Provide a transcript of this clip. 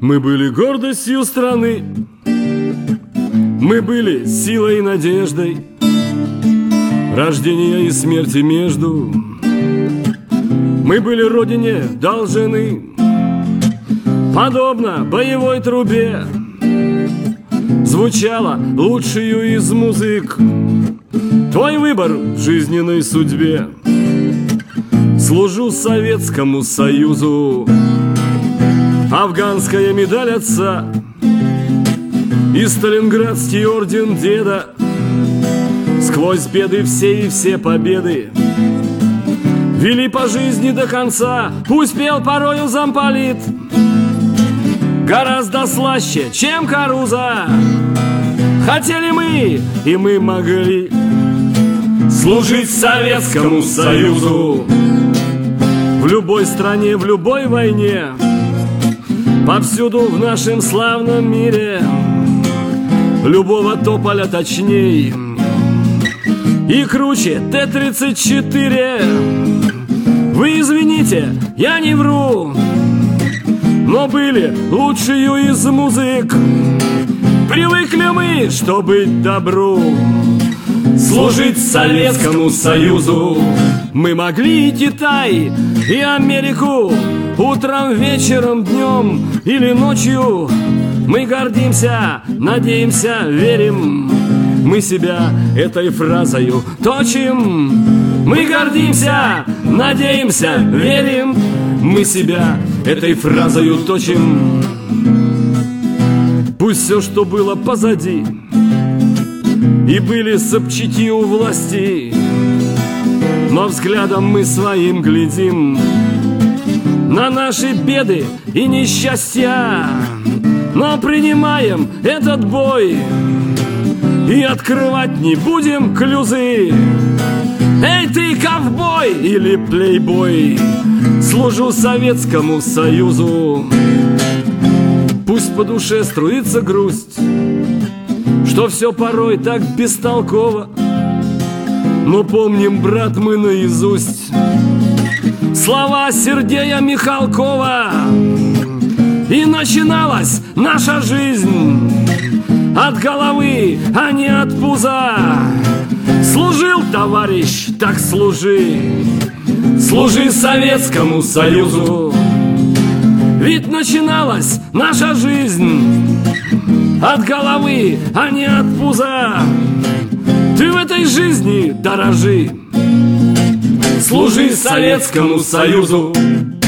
Мы были гордостью страны, мы были силой и надеждой, рождения и смерти между. Мы были родине должны, подобно боевой трубе, звучала лучшую из музык твой выбор в жизненной судьбе. Служу Советскому Союзу, афганская медаль отца и Сталинградский орден деда. Сквозь беды все и все победы вели по жизни до конца. Пусть пел порою замполит гораздо слаще, чем Каруза. Хотели мы, и мы могли служить Советскому Союзу. В любой стране, в любой войне, повсюду в нашем славном мире, любого тополя точней и круче Т-34. Вы извините, я не вру, но были лучшую из музык. Привыкли мы, что быть добру, служить Советскому Союзу. Мы могли и Китай, и Америку, утром, вечером, днем или ночью. Мы гордимся, надеемся, верим, мы себя этой фразою точим. Мы гордимся, надеемся, верим, мы себя этой фразою точим. Пусть все, что было позади, и были собчаки у власти, но взглядом мы своим глядим на наши беды и несчастья, но принимаем этот бой и открывать не будем клюзы. Эй, ты ковбой или плейбой, служу Советскому Союзу. Пусть по душе струится грусть, что все порой так бестолково, но помним, брат, мы наизусть слова Сергея Михалкова. И начиналась наша жизнь от головы, а не от пуза. Служил, товарищ, так служи, служи Советскому Союзу. Ведь начиналась наша жизнь от головы, а не от пуза. Ты в этой жизни дорожи, служи Советскому Союзу.